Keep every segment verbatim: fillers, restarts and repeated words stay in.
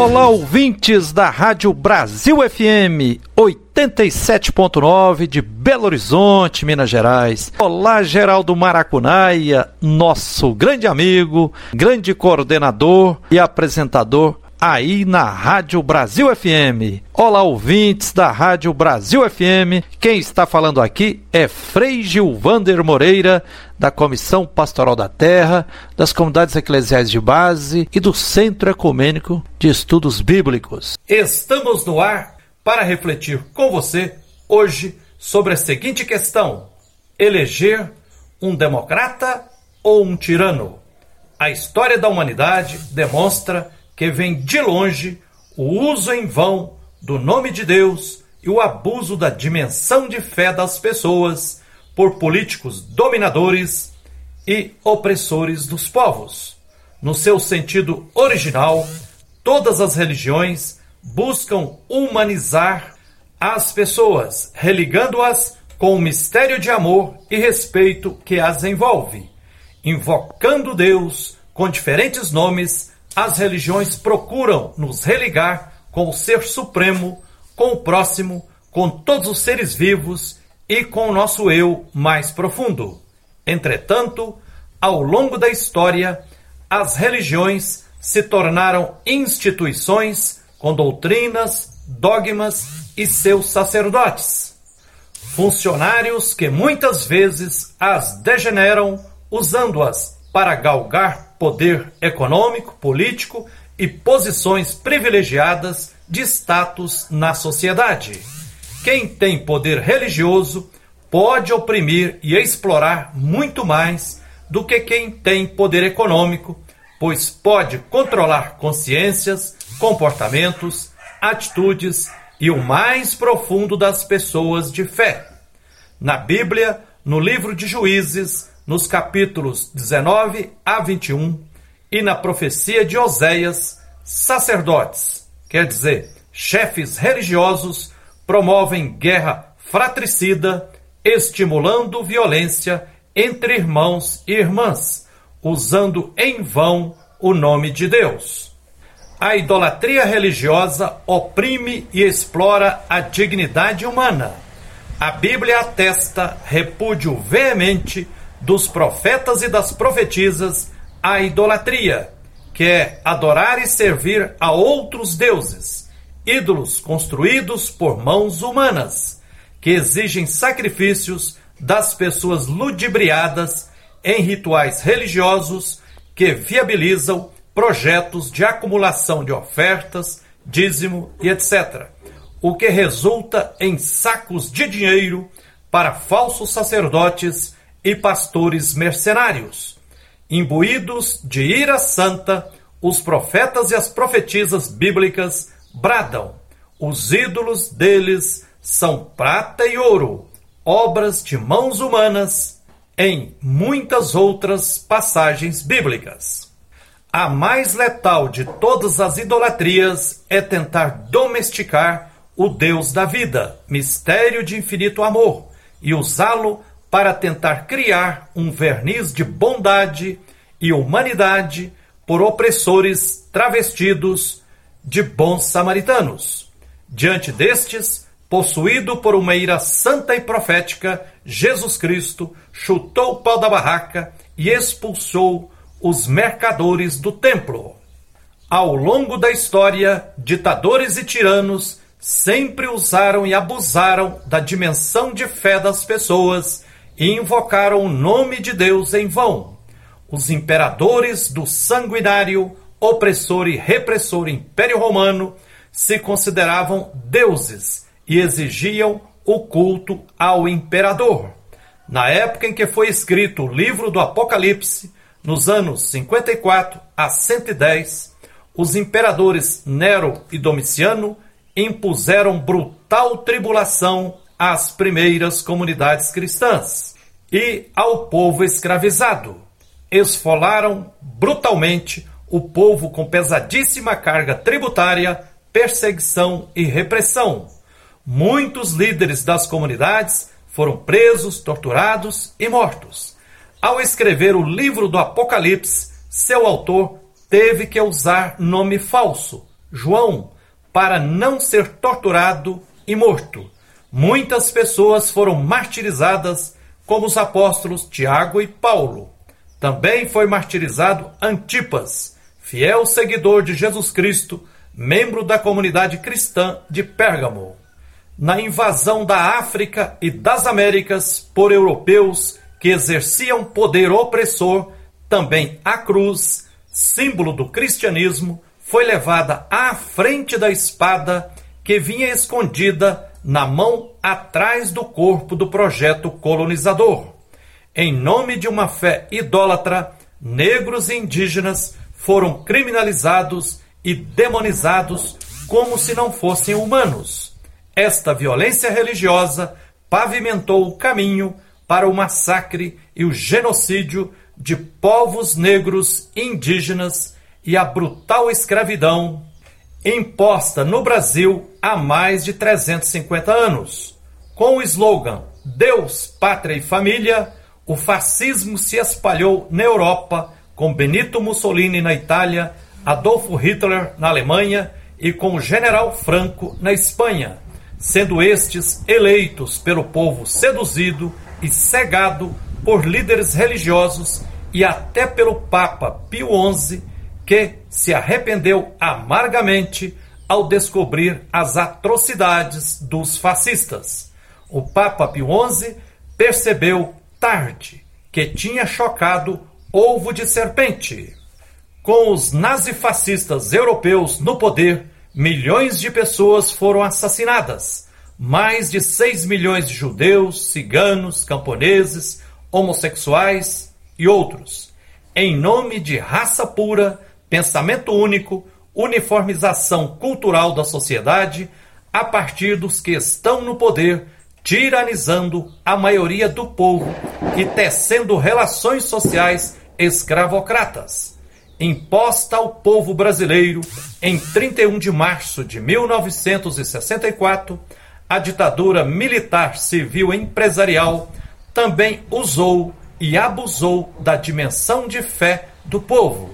Olá, ouvintes da Rádio Brasil F M oitenta e sete ponto nove de Belo Horizonte, Minas Gerais. Olá, Geraldo Maracunaia, nosso grande amigo, grande coordenador e apresentador aí na Rádio Brasil F M. Olá, ouvintes da Rádio Brasil F M. Quem está falando aqui é Frei Gilvander Moreira, da Comissão Pastoral da Terra, das Comunidades Eclesiais de Base e do Centro Ecumênico de Estudos Bíblicos. Estamos no ar para refletir com você hoje sobre a seguinte questão: eleger um democrata ou um tirano? A história da humanidade demonstra que vem de longe o uso em vão do nome de Deus e o abuso da dimensão de fé das pessoas por políticos dominadores e opressores dos povos. No seu sentido original, todas as religiões buscam humanizar as pessoas, religando-as com o mistério de amor e respeito que as envolve. Invocando Deus com diferentes nomes, as religiões procuram nos religar com o Ser Supremo, com o próximo, com todos os seres vivos e com o nosso eu mais profundo. Entretanto, ao longo da história, as religiões se tornaram instituições com doutrinas, dogmas e seus sacerdotes. Funcionários que muitas vezes as degeneram, usando-as para galgar poder econômico, político e posições privilegiadas de status na sociedade. Quem tem poder religioso pode oprimir e explorar muito mais do que quem tem poder econômico, pois pode controlar consciências, comportamentos, atitudes e o mais profundo das pessoas de fé. Na Bíblia, no livro de Juízes, nos capítulos dezenove a vinte e um, e na profecia de Oséias, sacerdotes, quer dizer, chefes religiosos, promovem guerra fratricida, estimulando violência entre irmãos e irmãs, usando em vão o nome de Deus. A idolatria religiosa oprime e explora a dignidade humana. A Bíblia atesta repúdio veemente dos profetas e das profetisas à idolatria, que é adorar e servir a outros deuses, ídolos construídos por mãos humanas, que exigem sacrifícios das pessoas ludibriadas em rituais religiosos que viabilizam projetos de acumulação de ofertas, dízimo e etcétera, o que resulta em sacos de dinheiro para falsos sacerdotes e pastores mercenários. Imbuídos de ira santa, os profetas e as profetisas bíblicas bradam: os ídolos deles são prata e ouro, obras de mãos humanas, em muitas outras passagens bíblicas. A mais letal de todas as idolatrias é tentar domesticar o Deus da vida, mistério de infinito amor, e usá-lo para tentar criar um verniz de bondade e humanidade por opressores travestidos de bons samaritanos. Diante destes, possuído por uma ira santa e profética, Jesus Cristo chutou o pau da barraca e expulsou os mercadores do templo. Ao longo da história, ditadores e tiranos sempre usaram e abusaram da dimensão de fé das pessoas e invocaram o nome de Deus em vão. Os imperadores do sanguinário, opressor e repressor Império Romano se consideravam deuses e exigiam o culto ao imperador. Na época em que foi escrito o livro do Apocalipse, nos anos cinquenta e quatro a cento e dez, os imperadores Nero e Domiciano impuseram brutal tribulação às primeiras comunidades cristãs e ao povo escravizado. Esfolaram brutalmente o povo com pesadíssima carga tributária, perseguição e repressão. Muitos líderes das comunidades foram presos, torturados e mortos. Ao escrever o livro do Apocalipse, seu autor teve que usar nome falso, João, para não ser torturado e morto. Muitas pessoas foram martirizadas, como os apóstolos Tiago e Paulo. Também foi martirizado Antipas, fiel seguidor de Jesus Cristo, membro da comunidade cristã de Pérgamo. Na invasão da África e das Américas por europeus que exerciam poder opressor, também a cruz, símbolo do cristianismo, foi levada à frente da espada que vinha escondida na mão atrás do corpo do projeto colonizador. Em nome de uma fé idólatra, negros e indígenas foram criminalizados e demonizados como se não fossem humanos. Esta violência religiosa pavimentou o caminho para o massacre e o genocídio de povos negros e indígenas e a brutal escravidão imposta no Brasil há mais de trezentos e cinquenta anos. Com o slogan Deus, Pátria e Família, o fascismo se espalhou na Europa, com Benito Mussolini na Itália, Adolfo Hitler na Alemanha e com o General Franco na Espanha, sendo estes eleitos pelo povo seduzido e cegado por líderes religiosos e até pelo Papa Pio onze, que se arrependeu amargamente ao descobrir as atrocidades dos fascistas. O Papa Pio onze percebeu tarde que tinha chocado ovo de serpente. Com os nazifascistas europeus no poder, milhões de pessoas foram assassinadas. Mais de seis milhões de judeus, ciganos, camponeses, homossexuais e outros. Em nome de raça pura, pensamento único, uniformização cultural da sociedade, a partir dos que estão no poder, tiranizando a maioria do povo e tecendo relações sociais escravocratas. Imposta ao povo brasileiro em trinta e um de março de mil novecentos e sessenta e quatro, a ditadura militar civil empresarial também usou e abusou da dimensão de fé do povo.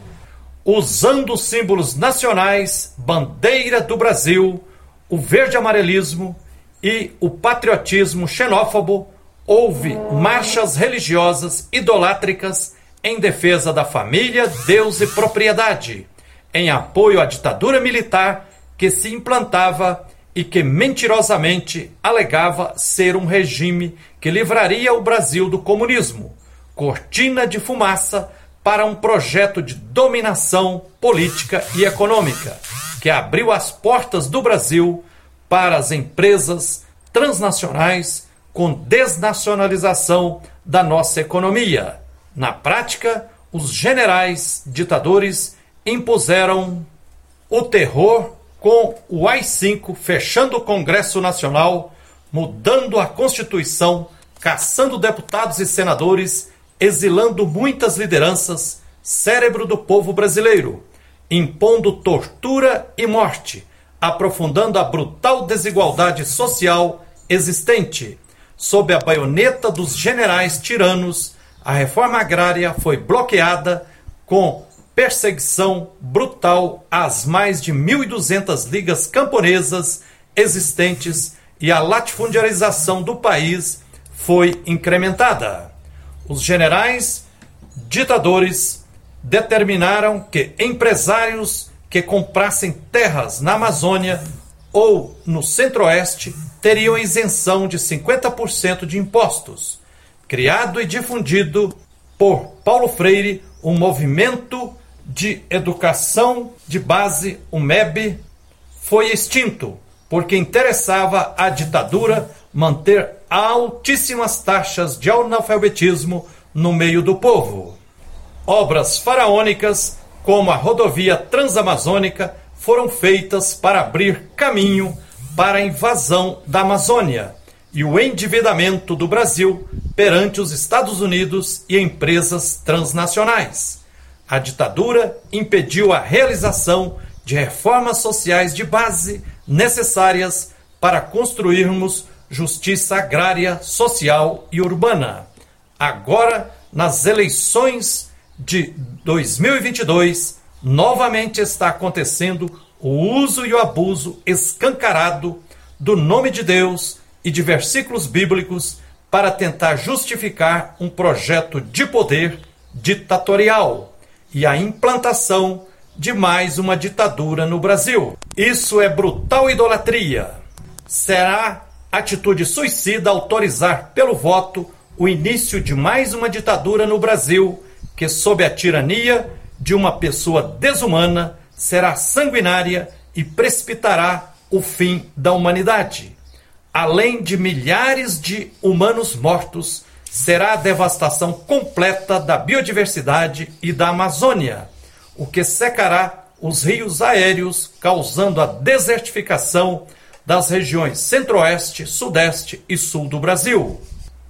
Usando os símbolos nacionais, bandeira do Brasil, o verde-amarelismo e o patriotismo xenófobo, houve marchas religiosas idolátricas em defesa da família, Deus e propriedade, em apoio à ditadura militar que se implantava e que mentirosamente alegava ser um regime que livraria o Brasil do comunismo, cortina de fumaça para um projeto de dominação política e econômica, que abriu as portas do Brasil para as empresas transnacionais com desnacionalização da nossa economia. Na prática, os generais ditadores impuseram o terror com o A I cinco fechando o Congresso Nacional, mudando a Constituição, caçando deputados e senadores, exilando muitas lideranças, cérebro do povo brasileiro, impondo tortura e morte, aprofundando a brutal desigualdade social existente. Sob a baioneta dos generais tiranos, a reforma agrária foi bloqueada com perseguição brutal às mais de mil e duzentas ligas camponesas existentes e a latifundiarização do país foi incrementada. Os generais ditadores determinaram que empresários que comprassem terras na Amazônia ou no Centro-Oeste teriam isenção de cinquenta por cento de impostos. Criado e difundido por Paulo Freire, um movimento de educação de base, o M E B, foi extinto, porque interessava à ditadura manter altíssimas taxas de analfabetismo no meio do povo. Obras faraônicas, como a rodovia transamazônica, foram feitas para abrir caminho para a invasão da Amazônia e o endividamento do Brasil perante os Estados Unidos e empresas transnacionais. A ditadura impediu a realização de reformas sociais de base necessárias para construirmos justiça agrária, social e urbana. Agora, nas eleições de dois mil e vinte e dois, novamente está acontecendo o uso e o abuso escancarado do nome de Deus e de versículos bíblicos para tentar justificar um projeto de poder ditatorial e a implantação de mais uma ditadura no Brasil. Isso é brutal idolatria. Será atitude suicida autorizar pelo voto o início de mais uma ditadura no Brasil que, sob a tirania de uma pessoa desumana, será sanguinária e precipitará o fim da humanidade. Além de milhares de humanos mortos, será a devastação completa da biodiversidade e da Amazônia, o que secará os rios aéreos, causando a desertificação das regiões centro-oeste, sudeste e sul do Brasil.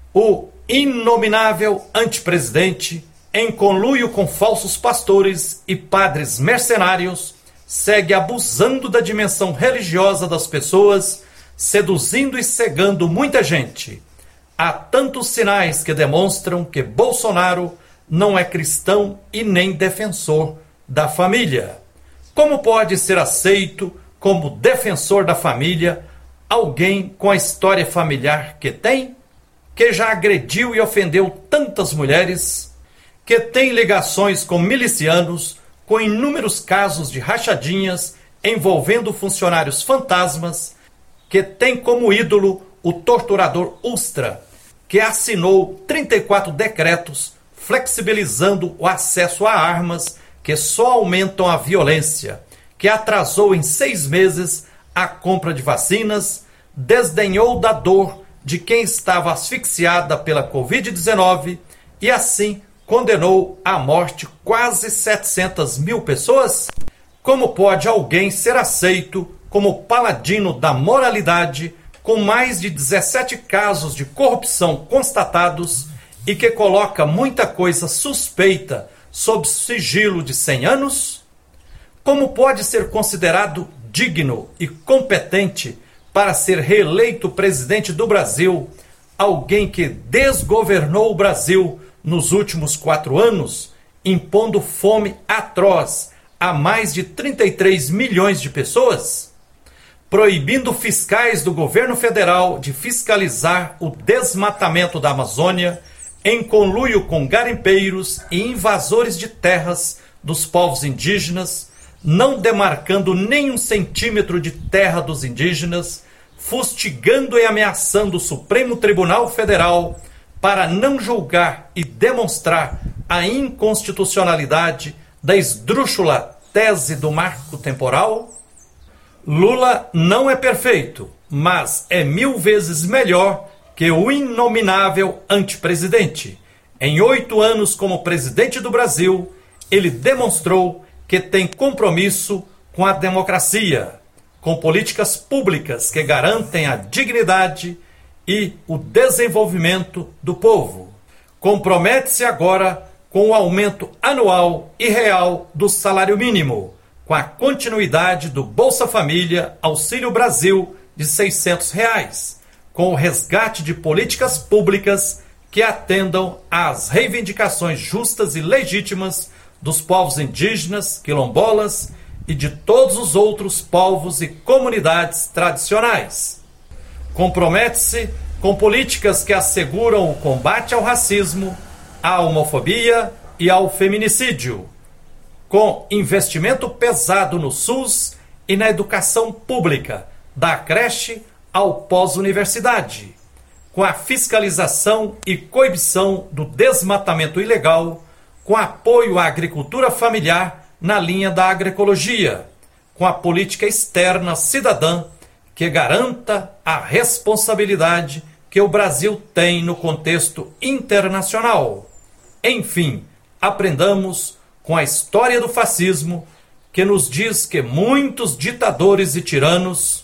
O inominável antipresidente, em conluio com falsos pastores e padres mercenários, segue abusando da dimensão religiosa das pessoas, seduzindo e cegando muita gente. Há tantos sinais que demonstram que Bolsonaro não é cristão e nem defensor da família. Como pode ser aceito como defensor da família alguém com a história familiar que tem, que já agrediu e ofendeu tantas mulheres, que tem ligações com milicianos, com inúmeros casos de rachadinhas envolvendo funcionários fantasmas, que tem como ídolo o torturador Ustra, que assinou trinta e quatro decretos flexibilizando o acesso a armas que só aumentam a violência, que atrasou em seis meses a compra de vacinas, desdenhou da dor de quem estava asfixiada pela covid dezenove e assim condenou à morte quase setecentas mil pessoas? Como pode alguém ser aceito como paladino da moralidade com mais de dezessete casos de corrupção constatados e que coloca muita coisa suspeita sob sigilo de cem anos? Como pode ser considerado digno e competente para ser reeleito presidente do Brasil alguém que desgovernou o Brasil nos últimos quatro anos, impondo fome atroz a mais de trinta e três milhões de pessoas? Proibindo fiscais do governo federal de fiscalizar o desmatamento da Amazônia, em conluio com garimpeiros e invasores de terras dos povos indígenas, não demarcando nem um centímetro de terra dos indígenas, fustigando e ameaçando o Supremo Tribunal Federal para não julgar e demonstrar a inconstitucionalidade da esdrúxula tese do marco temporal? Lula não é perfeito, mas é mil vezes melhor que o inominável antipresidente. Em oito anos como presidente do Brasil, ele demonstrou que tem compromisso com a democracia, com políticas públicas que garantem a dignidade e o desenvolvimento do povo. Compromete-se agora com o aumento anual e real do salário mínimo, com a continuidade do Bolsa Família, Auxílio Brasil de seiscentos reais, com o resgate de políticas públicas que atendam às reivindicações justas e legítimas dos povos indígenas, quilombolas e de todos os outros povos e comunidades tradicionais. Compromete-se com políticas que asseguram o combate ao racismo, à homofobia e ao feminicídio, com investimento pesado no SUS e na educação pública, da creche ao pós-universidade, com a fiscalização e coibição do desmatamento ilegal, com apoio à agricultura familiar na linha da agroecologia, com a política externa cidadã que garanta a responsabilidade que o Brasil tem no contexto internacional. Enfim, aprendamos com a história do fascismo, que nos diz que muitos ditadores e tiranos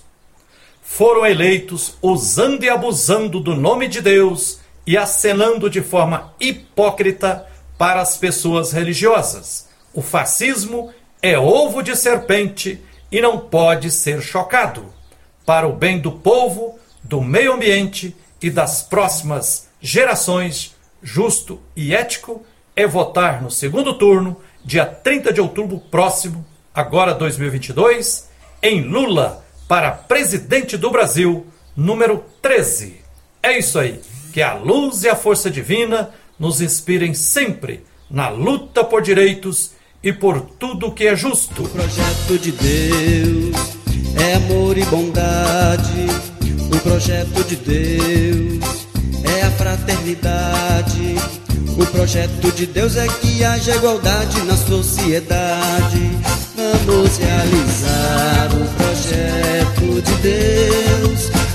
foram eleitos usando e abusando do nome de Deus e acenando de forma hipócrita para as pessoas religiosas. O fascismo é ovo de serpente e não pode ser chocado. Para o bem do povo, do meio ambiente e das próximas gerações, justo e ético é votar no segundo turno, dia trinta de outubro próximo, agora dois mil e vinte e dois, em Lula para presidente do Brasil, número treze. É isso aí, que a luz e a força divina nos inspirem sempre na luta por direitos e por tudo que é justo. O projeto de Deus é amor e bondade. O projeto de Deus é a fraternidade. O projeto de Deus é que haja igualdade na sociedade. Vamos realizar o projeto de Deus.